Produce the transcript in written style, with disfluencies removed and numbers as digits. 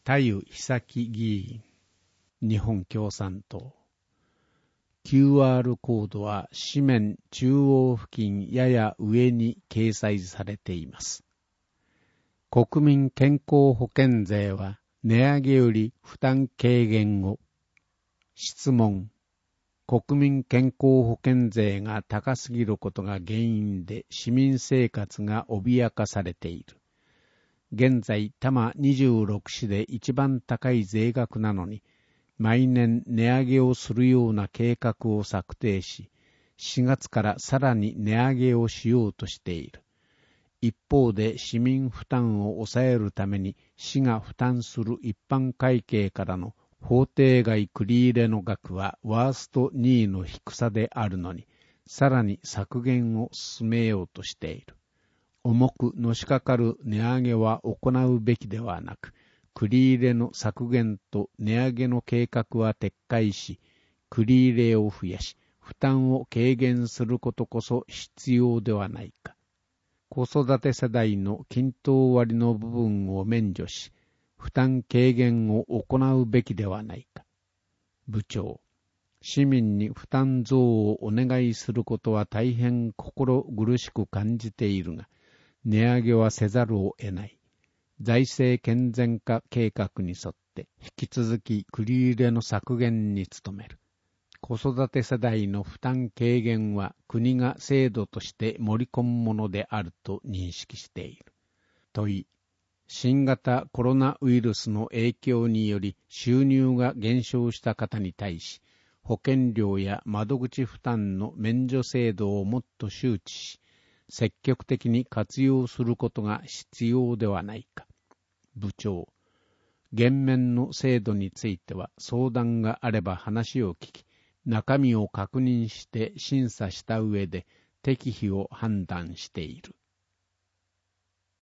田湯久木議員、日本共産党。QR コードは紙面中央付近やや上に掲載されています。国民健康保険税は値上げより負担軽減を。質問。国民健康保険税が高すぎることが原因で市民生活が脅かされている。現在、多摩26市で一番高い税額なのに、毎年値上げをするような計画を策定し、4月からさらに値上げをしようとしている。一方で市民負担を抑えるために市が負担する一般会計からの法定外繰り入れの額はワースト2位の低さであるのに、さらに削減を進めようとしている。重くのしかかる値上げは行うべきではなく、繰り入れの削減と値上げの計画は撤回し、繰り入れを増やし、負担を軽減することこそ必要ではないか。子育て世代の均等割の部分を免除し、負担軽減を行うべきではないか。部長、市民に負担増をお願いすることは大変心苦しく感じているが、値上げはせざるを得ない。財政健全化計画に沿って引き続き繰り入れの削減に努める。子育て世代の負担軽減は国が制度として盛り込むものであると認識している。問い、新型コロナウイルスの影響により収入が減少した方に対し、保険料や窓口負担の免除制度をもっと周知し、積極的に活用することが必要ではないか。部長、減免の制度については相談があれば話を聞き、中身を確認して審査した上で適否を判断している。